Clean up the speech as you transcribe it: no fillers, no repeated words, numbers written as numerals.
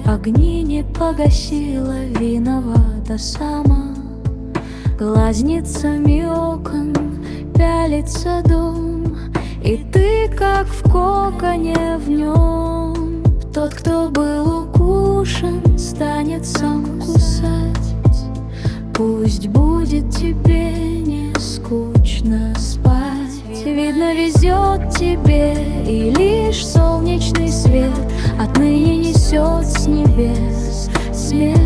огни не погасила, виновата сама. Глазницами окон пялится дом, и ты, как в коконе в нем. Тот, кто был укушен, станет сам кусать. Пусть будет тебе не скучно спать. Видно, везет тебе, и лишь солнечный свет отныне несет с небес смех.